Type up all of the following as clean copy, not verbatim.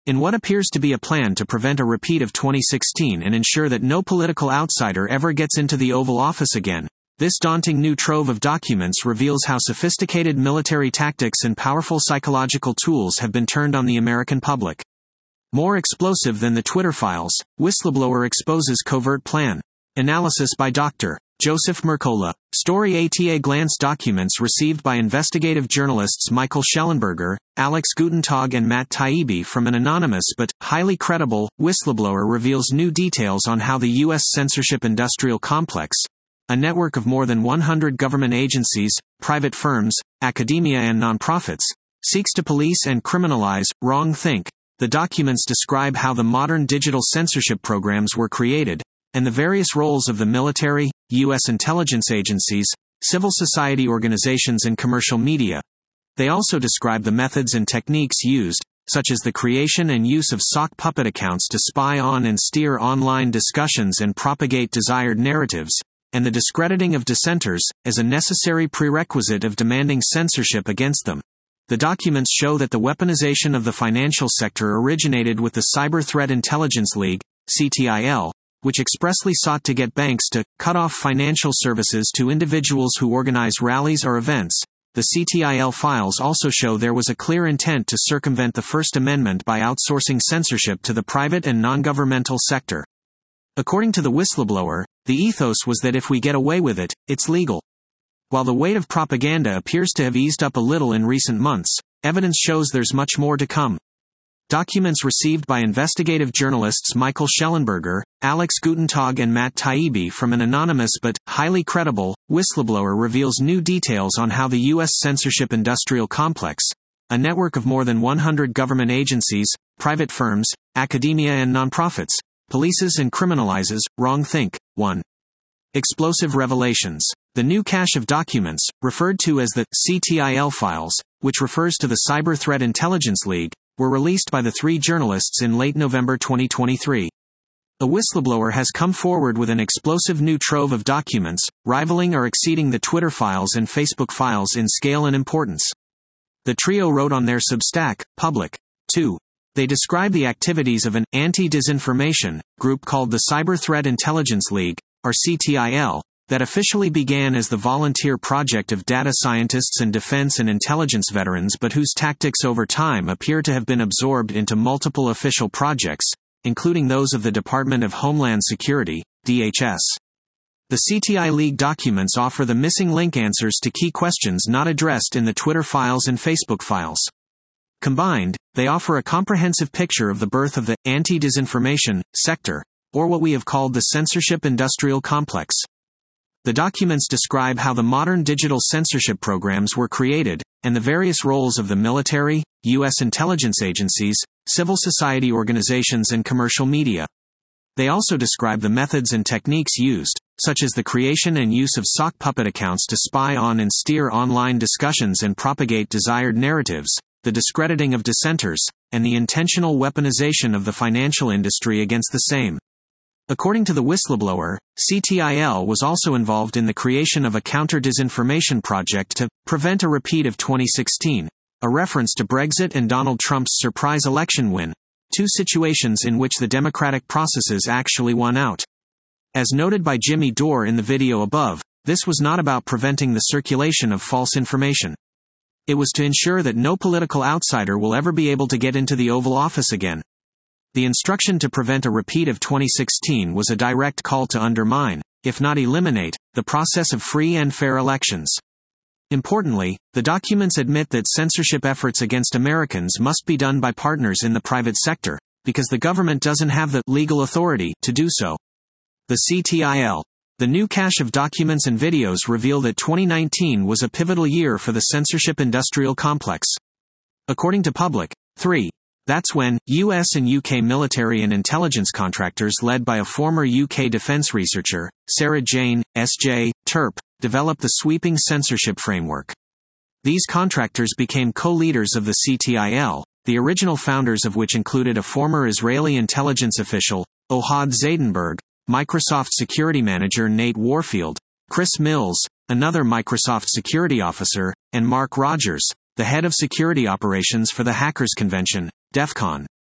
In what appears to be a plan to prevent a repeat of 2016 and ensure that no political outsider ever gets into the Oval Office again, this daunting new trove of documents reveals how sophisticated military tactics and powerful psychological tools have been turned on the American public. More explosive than the Twitter files, whistleblower exposes covert plan. Analysis by Dr. Joseph Mercola. Story ATA glance documents received by investigative journalists Michael Shellenberger, Alex Gutentag and Matt Taibbi from an anonymous but highly credible whistleblower reveals new details on how the U.S. censorship industrial complex, a network of more than 100 government agencies, private firms, academia and nonprofits, seeks to police and criminalize wrongthink. The documents describe how the modern digital censorship programs were created, and the various roles of the military, U.S. intelligence agencies, civil society organizations and commercial media. They also describe the methods and techniques used, such as the creation and use of sock puppet accounts to spy on and steer online discussions and propagate desired narratives, and the discrediting of dissenters, as a necessary prerequisite of demanding censorship against them. The documents show that the weaponization of the financial sector originated with the Cyber Threat Intelligence League, CTIL, which expressly sought to get banks to cut off financial services to individuals who organize rallies or events. The CTIL files also show there was a clear intent to circumvent the First Amendment by outsourcing censorship to the private and non-governmental sector. According to the whistleblower, the ethos was that if we get away with it, it's legal. While the weight of propaganda appears to have eased up a little in recent months, evidence shows there's much more to come. Documents received by investigative journalists Michael Shellenberger, Alex Gutentag and Matt Taibbi from an anonymous but highly credible whistleblower reveals new details on how the U.S. censorship industrial complex, a network of more than 100 government agencies, private firms, academia and nonprofits, polices and criminalizes wrongthink. 1. Explosive revelations. The new cache of documents, referred to as the CTIL files, which refers to the Cyber Threat Intelligence League, were released by the three journalists in late November 2023. A whistleblower has come forward with an explosive new trove of documents, rivaling or exceeding the Twitter files and Facebook files in scale and importance. The trio wrote on their Substack, Public. 2. They describe the activities of an anti-disinformation group called the Cyber Threat Intelligence League, or CTIL, that officially began as the volunteer project of data scientists and defense and intelligence veterans but whose tactics over time appear to have been absorbed into multiple official projects, including those of the Department of Homeland Security, DHS. The CTI League documents offer the missing link answers to key questions not addressed in the Twitter files and Facebook files. Combined, they offer a comprehensive picture of the birth of the anti-disinformation sector, or what we have called the censorship industrial complex. The documents describe how the modern digital censorship programs were created, and the various roles of the military, U.S. intelligence agencies, civil society organizations and commercial media. They also describe the methods and techniques used, such as the creation and use of sock puppet accounts to spy on and steer online discussions and propagate desired narratives, the discrediting of dissenters, and the intentional weaponization of the financial industry against the same. According to the whistleblower, CTIL was also involved in the creation of a counter-disinformation project to prevent a repeat of 2016, a reference to Brexit and Donald Trump's surprise election win, two situations in which the democratic processes actually won out. As noted by Jimmy Dore in the video above, this was not about preventing the circulation of false information. It was to ensure that no political outsider will ever be able to get into the Oval Office again. The instruction to prevent a repeat of 2016 was a direct call to undermine, if not eliminate, the process of free and fair elections. Importantly, the documents admit that censorship efforts against Americans must be done by partners in the private sector, because the government doesn't have the legal authority to do so. The CTIL. The new cache of documents and videos reveal that 2019 was a pivotal year for the censorship industrial complex. According to Public. 3. That's when US and UK military and intelligence contractors led by a former UK defence researcher, Sarah Jane, S.J., Terp, developed the sweeping censorship framework. These contractors became co-leaders of the CTIL, the original founders of which included a former Israeli intelligence official, Ohad Zaidenberg, Microsoft security manager Nate Warfield, Chris Mills, another Microsoft security officer, and Mark Rogers, the head of security operations for the Hackers Convention, DEF CON.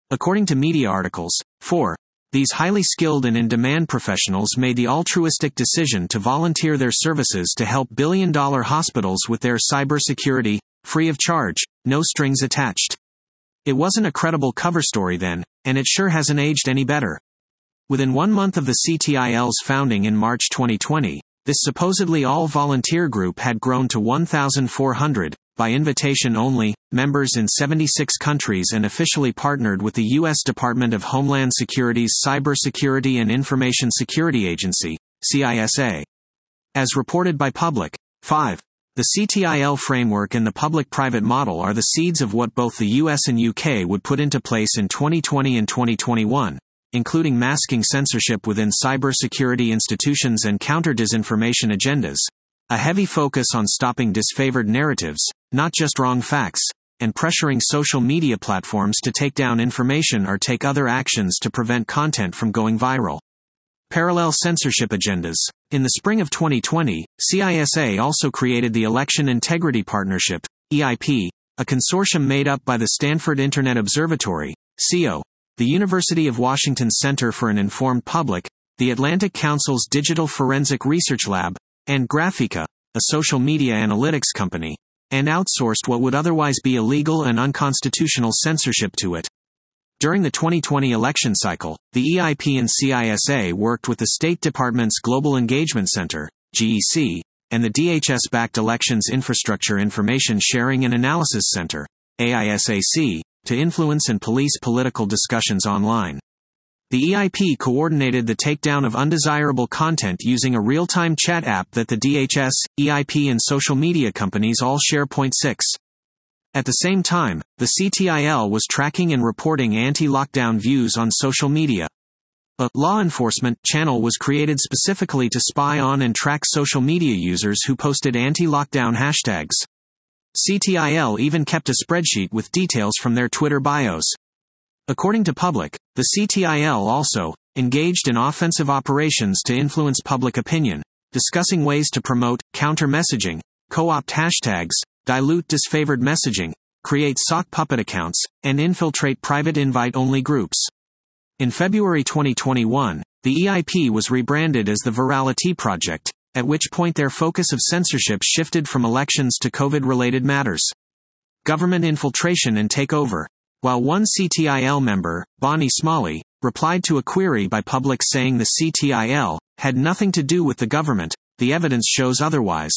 According to media articles, 4. These highly skilled and in-demand professionals made the altruistic decision to volunteer their services to help billion-dollar hospitals with their cybersecurity, free of charge, no strings attached. It wasn't a credible cover story then, and it sure hasn't aged any better. Within 1 month of the CTIL's founding in March 2020, this supposedly all-volunteer group had grown to 1,400, by invitation only, members in 76 countries and officially partnered with the U.S. Department of Homeland Security's Cybersecurity and Information Security Agency, CISA. As reported by Public. 5. The CTIL framework and the public-private model are the seeds of what both the US and UK would put into place in 2020 and 2021, including masking censorship within cybersecurity institutions and counter-disinformation agendas, a heavy focus on stopping disfavored narratives, not just wrong facts, and pressuring social media platforms to take down information or take other actions to prevent content from going viral. Parallel censorship agendas. In the spring of 2020, CISA also created the Election Integrity Partnership, EIP, a consortium made up by the Stanford Internet Observatory, CO, the University of Washington's Center for an Informed Public, the Atlantic Council's Digital Forensic Research Lab, and Graphica, a social media analytics company, and outsourced what would otherwise be illegal and unconstitutional censorship to it. During the 2020 election cycle, the EIP and CISA worked with the State Department's Global Engagement Center, GEC, and the DHS-backed Elections Infrastructure Information Sharing and Analysis Center, AISAC, to influence and police political discussions online. The EIP coordinated the takedown of undesirable content using a real-time chat app that the DHS, EIP and social media companies all share. 6. At the same time, the CTIL was tracking and reporting anti-lockdown views on social media. A law enforcement channel was created specifically to spy on and track social media users who posted anti-lockdown hashtags. CTIL even kept a spreadsheet with details from their Twitter bios. According to Public, the CTIL also engaged in offensive operations to influence public opinion, discussing ways to promote counter-messaging, co-opt hashtags, dilute disfavored messaging, create sock puppet accounts, and infiltrate private invite-only groups. In February 2021, the EIP was rebranded as the Virality Project, at which point their focus of censorship shifted from elections to COVID-related matters. Government infiltration and takeover. While one CTIL member, Bonnie Smalley, replied to a query by Public saying the CTIL had nothing to do with the government, the evidence shows otherwise.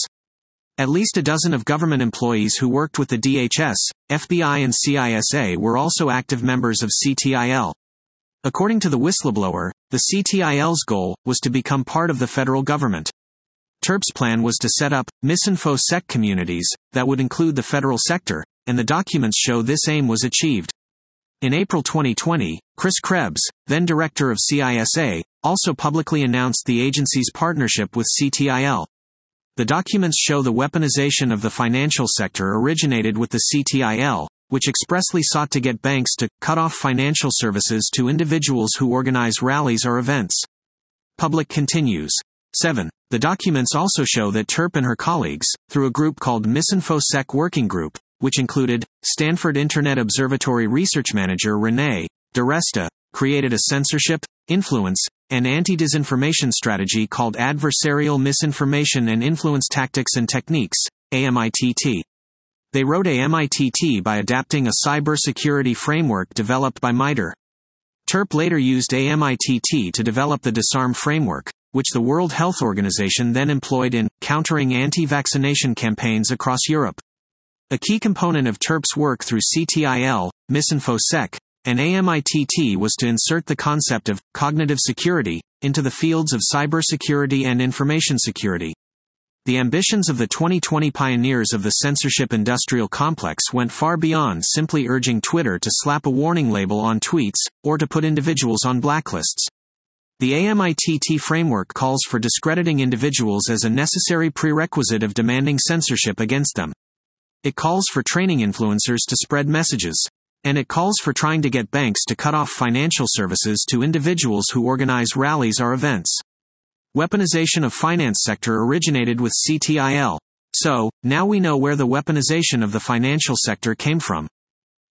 At least a dozen of government employees who worked with the DHS, FBI and CISA were also active members of CTIL. According to the whistleblower, the CTIL's goal was to become part of the federal government. TERP's plan was to set up misinfosec communities that would include the federal sector, and the documents show this aim was achieved. In April 2020, Chris Krebs, then director of CISA, also publicly announced the agency's partnership with CTIL. The documents show the weaponization of the financial sector originated with the CTIL, which expressly sought to get banks to cut off financial services to individuals who organize rallies or events. Public continues. 7. The documents also show that TERP and her colleagues, through a group called MisInfoSec Working Group, which included Stanford Internet Observatory research manager Renee DiResta, created a censorship, influence, and anti-disinformation strategy called Adversarial Misinformation and Influence Tactics and Techniques, AMITT. They wrote AMITT by adapting a cybersecurity framework developed by MITRE. TERP later used AMITT to develop the DISARM framework, which the World Health Organization then employed in countering anti-vaccination campaigns across Europe. A key component of TERP's work through CTIL, MisInfoSec, and AMITT was to insert the concept of cognitive security into the fields of cybersecurity and information security. The ambitions of the 2020 pioneers of the censorship industrial complex went far beyond simply urging Twitter to slap a warning label on tweets, or to put individuals on blacklists. The AMITT framework calls for discrediting individuals as a necessary prerequisite of demanding censorship against them. It calls for training influencers to spread messages. And it calls for trying to get banks to cut off financial services to individuals who organize rallies or events. Weaponization of finance sector originated with CTIL. So, now we know where the weaponization of the financial sector came from.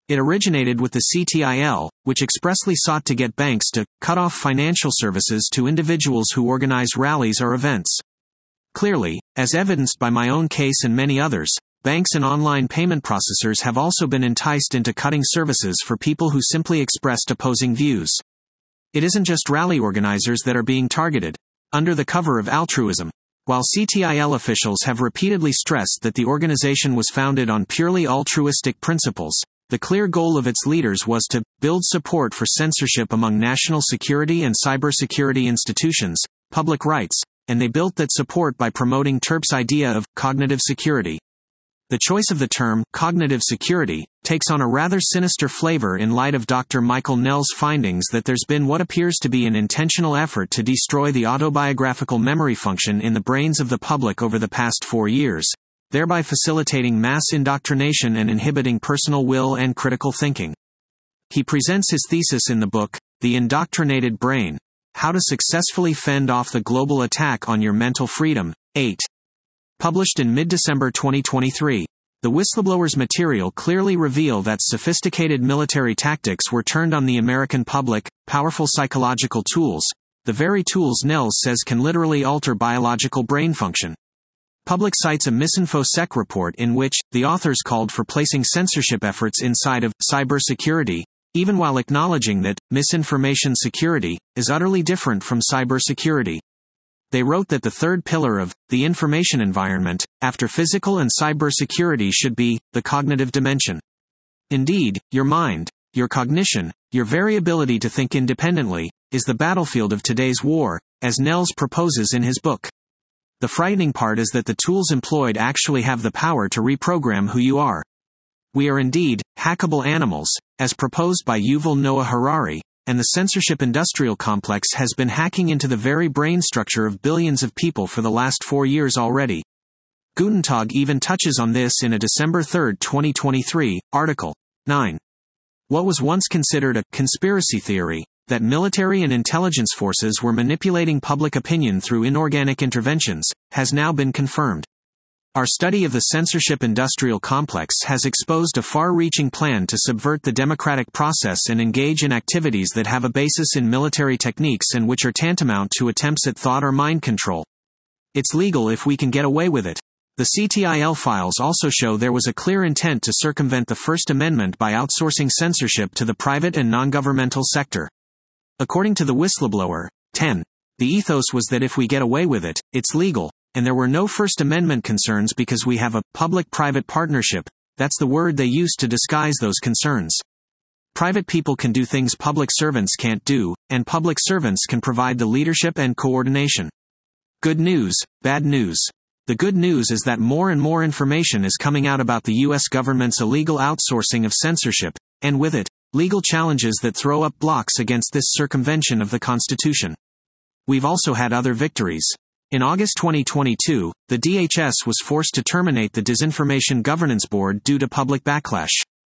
It originated with the CTIL, which expressly sought to get banks to cut off financial services to individuals who organize rallies or events. Clearly, as evidenced by my own case and many others, banks and online payment processors have also been enticed into cutting services for people who simply expressed opposing views. It isn't just rally organizers that are being targeted. Under the cover of altruism, while CTIL officials have repeatedly stressed that the organization was founded on purely altruistic principles, the clear goal of its leaders was to build support for censorship among national security and cybersecurity institutions, public rights, and they built that support by promoting TERP's idea of cognitive security. The choice of the term cognitive security takes on a rather sinister flavor in light of Dr. Michael Nell's findings that there's been what appears to be an intentional effort to destroy the autobiographical memory function in the brains of the public over the past 4 years, thereby facilitating mass indoctrination and inhibiting personal will and critical thinking. He presents his thesis in the book, The Indoctrinated Brain: How to Successfully Fend Off the Global Attack on Your Mental Freedom, 8. Published in mid-December 2023, the whistleblower's material clearly reveal that sophisticated military tactics were turned on the American public, powerful psychological tools, the very tools Nell says can literally alter biological brain function. Public cites a MisinfoSec report in which the authors called for placing censorship efforts inside of cybersecurity, even while acknowledging that misinformation security is utterly different from cybersecurity. They wrote that the third pillar of the information environment, after physical and cybersecurity, should be the cognitive dimension. Indeed, your mind, your cognition, your very ability to think independently, is the battlefield of today's war, as Nels proposes in his book. The frightening part is that the tools employed actually have the power to reprogram who you are. We are indeed hackable animals, as proposed by Yuval Noah Harari, and the censorship industrial complex has been hacking into the very brain structure of billions of people for the last 4 years already. Gutentag even touches on this in a December 3, 2023, article. 9. What was once considered a conspiracy theory, that military and intelligence forces were manipulating public opinion through inorganic interventions, has now been confirmed. Our study of the censorship industrial complex has exposed a far-reaching plan to subvert the democratic process and engage in activities that have a basis in military techniques and which are tantamount to attempts at thought or mind control. It's legal if we can get away with it. The CTIL files also show there was a clear intent to circumvent the First Amendment by outsourcing censorship to the private and non-governmental sector. According to the whistleblower, 10. The ethos was that if we get away with it, it's legal. And there were no First Amendment concerns because we have a public-private partnership. That's the word they use to disguise those concerns. Private people can do things public servants can't do, and public servants can provide the leadership and coordination. Good news, bad news. The good news is that more and more information is coming out about the U.S. government's illegal outsourcing of censorship, and with it, legal challenges that throw up blocks against this circumvention of the Constitution. We've also had other victories. In August 2022, the DHS was forced to terminate the Disinformation Governance Board due to public backlash.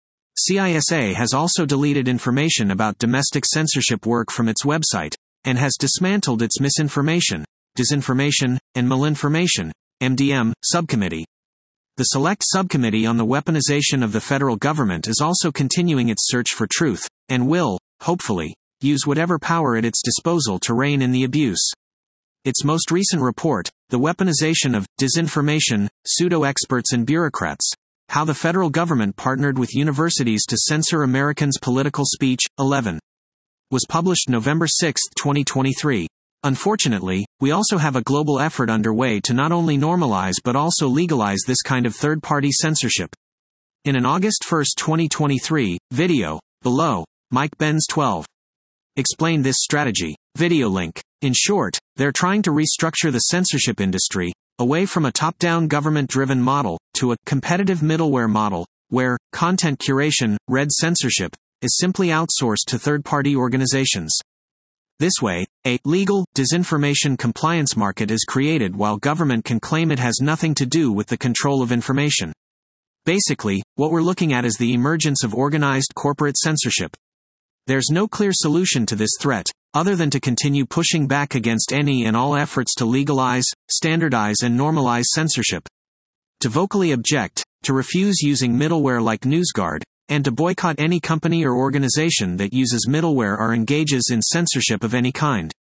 CISA has also deleted information about domestic censorship work from its website, and has dismantled its Misinformation, Disinformation, and Malinformation, MDM, subcommittee. The Select Subcommittee on the Weaponization of the Federal Government is also continuing its search for truth, and will, hopefully, use whatever power at its disposal to rein in the abuse. Its most recent report, The Weaponization of Disinformation, Pseudo-Experts and Bureaucrats, How the Federal Government Partnered with Universities to Censor Americans' Political Speech, 11, was published November 6, 2023. Unfortunately, we also have a global effort underway to not only normalize but also legalize this kind of third-party censorship. In an August 1, 2023, video, below, Mike Benz 12. Explained this strategy. Video link. In short, they're trying to restructure the censorship industry, away from a top-down government-driven model, to a competitive middleware model, where content curation, red censorship, is simply outsourced to third-party organizations. This way, a legal disinformation compliance market is created while government can claim it has nothing to do with the control of information. Basically, what we're looking at is the emergence of organized corporate censorship. There's no clear solution to this threat, other than to continue pushing back against any and all efforts to legalize, standardize and normalize censorship. To vocally object, to refuse using middleware like NewsGuard, and to boycott any company or organization that uses middleware or engages in censorship of any kind.